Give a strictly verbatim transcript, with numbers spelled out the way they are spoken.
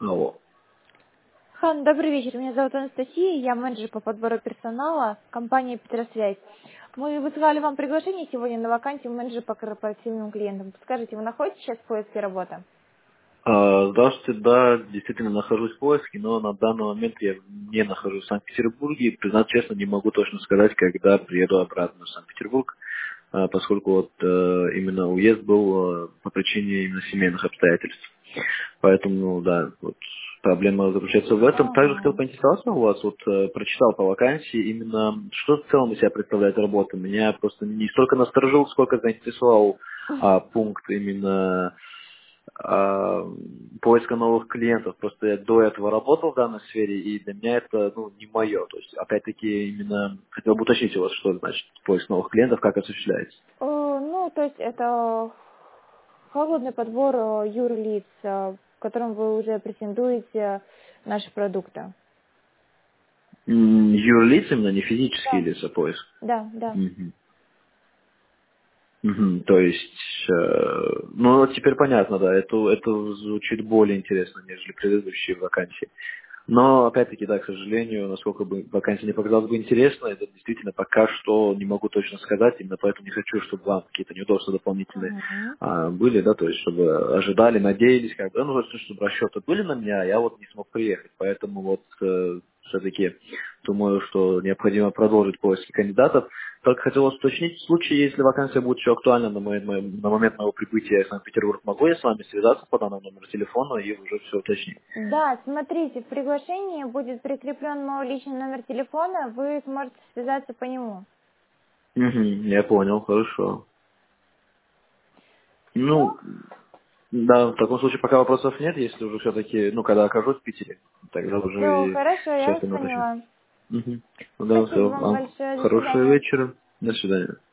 Алло. Хан, добрый вечер. Меня зовут Анастасия, я менеджер по подбору персонала компании «Петросвязь». Мы высылали вам приглашение сегодня на вакансию менеджера по корпоративным клиентам. Скажите, вы находитесь сейчас в поиске работы? А, Здравствуйте, да, действительно нахожусь в поиске, но на данный момент я не нахожусь в Санкт-Петербурге. И, признаться честно, не могу точно сказать, когда приеду обратно в Санкт-Петербург, а, поскольку вот э, именно уезд был э, по причине именно семейных обстоятельств. Поэтому, ну, да, вот проблема заключается в этом. Также хотел Ага. поинтересоваться у вас, вот э, прочитал по вакансии, именно что в целом из себя представляет работа. Меня просто не столько насторожил, сколько заинтересовал а, пункт именно а, поиска новых клиентов. Просто я до этого работал в данной сфере, и для меня это, ну, не мое. То есть, опять-таки, именно хотел бы уточнить у вас, что значит поиск новых клиентов, как осуществляется. Э, Ну, то есть это холодный подбор э, юрлиц, э, в котором вы уже претендуете наши продукты. М, Юрлиц именно, не физические Да, лица поиск. да, да. Мгм. Мгм. То есть, э, ну вот теперь понятно, да, это, это звучит более интересно, нежели предыдущие вакансии. Но, опять-таки, да, к сожалению, насколько бы вакансия не показалась бы интересно, это действительно пока что не могу точно сказать, именно поэтому не хочу, чтобы вам какие-то неудобства дополнительные Мгм. а, были, да, то есть, чтобы ожидали, надеялись, как бы, ну, вот, чтобы расчеты были на меня, а я вот не смог приехать, поэтому вот э, все-таки думаю, что необходимо продолжить поиски кандидатов. Только хотел вас уточнить, в случае, если вакансия будет еще актуальна на, мой- мой- на момент моего прибытия в Санкт-Петербург, могу я с вами связаться по данному номеру телефона и уже все уточнить? Да, смотрите, в приглашении будет прикреплен мой личный номер телефона, вы сможете связаться по нему. Мгм, я понял, хорошо. Все? Ну, да, в таком случае пока вопросов нет, если уже все-таки, ну, когда окажусь в Питере, тогда уже Все, и хорошо, я все вас остальное уточню. поняла. Мгм. Ну да, Спасибо все. вам А, большое, до хорошего свидания. вечера. До свидания.